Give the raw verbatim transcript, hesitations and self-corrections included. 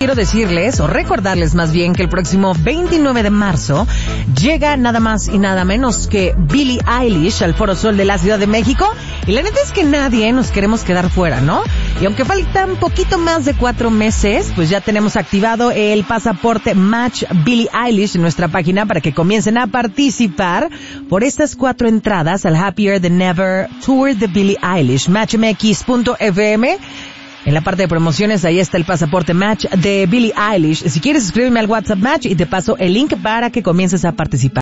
quiero decirles, o recordarles más bien, que el próximo veintinueve de marzo llega nada más y nada menos que Billie Eilish al Foro Sol de la Ciudad de México. Y la neta es que nadie nos queremos quedar fuera, ¿no? Y aunque faltan poquito más de cuatro meses, pues ya tenemos activado el pasaporte Match Billie Eilish en nuestra página para que comiencen a participar por estas cuatro entradas al Happier Than Ever Tour de Billie Eilish. match m x punto f m. En la parte de promociones, ahí está el pasaporte Match de Billie Eilish. Si quieres, escríbeme al WhatsApp Match y te paso el link para que comiences a participar.